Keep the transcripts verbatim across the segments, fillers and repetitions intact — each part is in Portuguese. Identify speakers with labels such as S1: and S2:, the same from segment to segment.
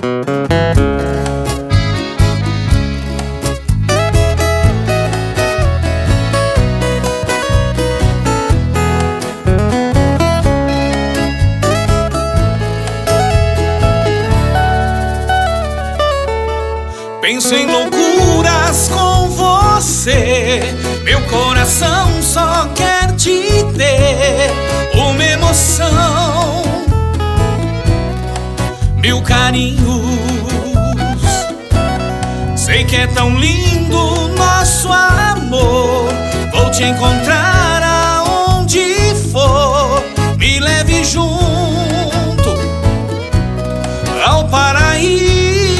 S1: Penso em loucuras com você, meu coração só quer te ter. Uma emoção, mil carinhos. Sei que é tão lindo nosso amor. Vou te encontrar aonde for. Me leve junto ao paraíso.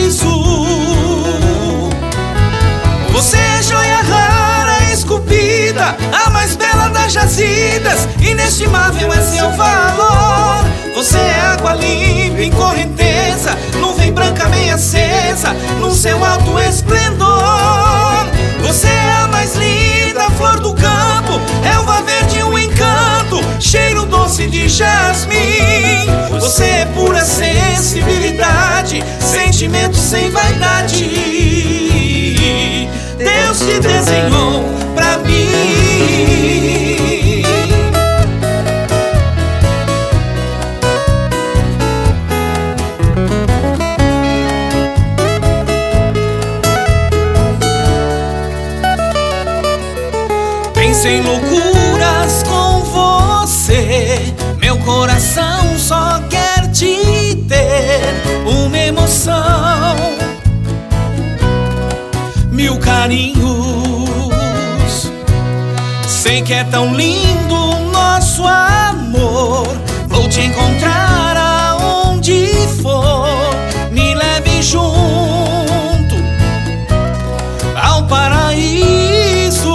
S1: Você é joia rara, esculpida, a mais bela das jazidas. Inestimável é seu valor. Você é água limpa em correnteza, nuvem branca bem acesa, no seu alto esplendor. Você é a mais linda flor do campo, relva verde um encanto, cheiro doce de jasmim. Você é pura sensibilidade, sentimento sem vaidade. Deus te desenhou pra mim. Penso em loucuras com você, meu coração só quer te ter. Uma emoção, mil carinhos. Sei que é tão lindo nosso amor. Vou te encontrar aonde for. Me leve junto ao paraíso.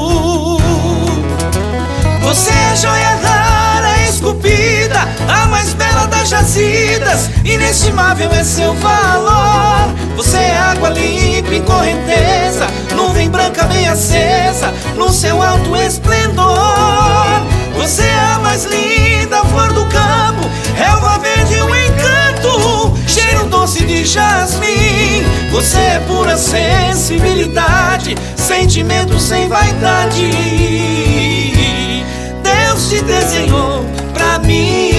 S1: Você é joia rara, esculpida, a mais bela das jazidas. Inestimável é seu valor. Você é água limpa em correnteza, nuvem branca bem acesa, no seu alto esplendor. Você é a mais linda flor do campo, relva verde um encanto, cheiro doce de jasmim. Você é pura sensibilidade, sentimento sem vaidade. Deus te desenhou pra mim.